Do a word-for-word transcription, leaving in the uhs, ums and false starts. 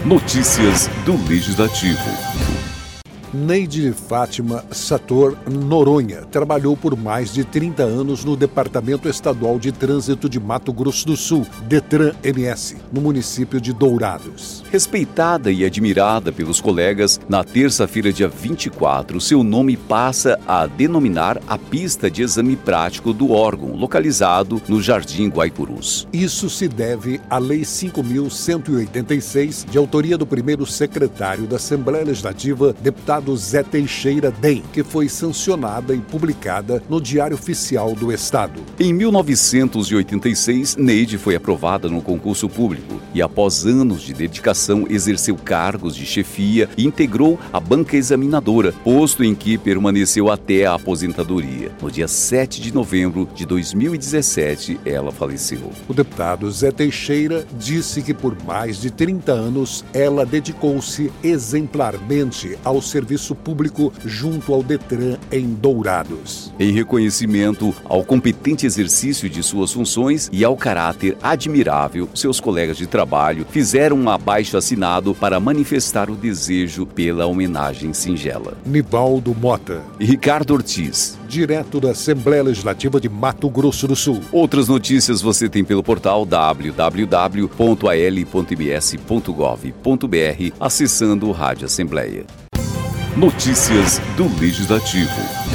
Notícias do Legislativo. Neide Fátima Sator Noronha trabalhou por mais de trinta anos no Departamento Estadual de Trânsito de Mato Grosso do Sul, DETRAN-M S, no município de Dourados. Respeitada e admirada pelos colegas, na terça-feira, dia vinte e quatro, seu nome passa a denominar a pista de exame prático do órgão, localizado no Jardim Guaipurus. Isso se deve à Lei cinco mil cento e oitenta e seis, de autoria do primeiro secretário da Assembleia Legislativa, deputado Zé Teixeira Dem, que foi sancionada e publicada no Diário Oficial do Estado. Em mil novecentos e oitenta e seis, Neide foi aprovada no concurso público e, após anos de dedicação, exerceu cargos de chefia e integrou a banca examinadora, posto em que permaneceu até a aposentadoria. No dia sete de novembro de dois mil e dezessete, ela faleceu. O deputado Zé Teixeira disse que por mais de trinta anos ela dedicou-se exemplarmente ao serviço público junto ao DETRAN em Dourados. Em reconhecimento ao competente exercício de suas funções e ao caráter admirável, seus colegas de trabalho fizeram um abaixo-assinado para manifestar o desejo pela homenagem singela. Nivaldo Mota e Ricardo Ortiz, direto da Assembleia Legislativa de Mato Grosso do Sul. Outras notícias você tem pelo portal w w w ponto a l ponto m s ponto gov ponto b r, acessando o Rádio Assembleia. Notícias do Legislativo.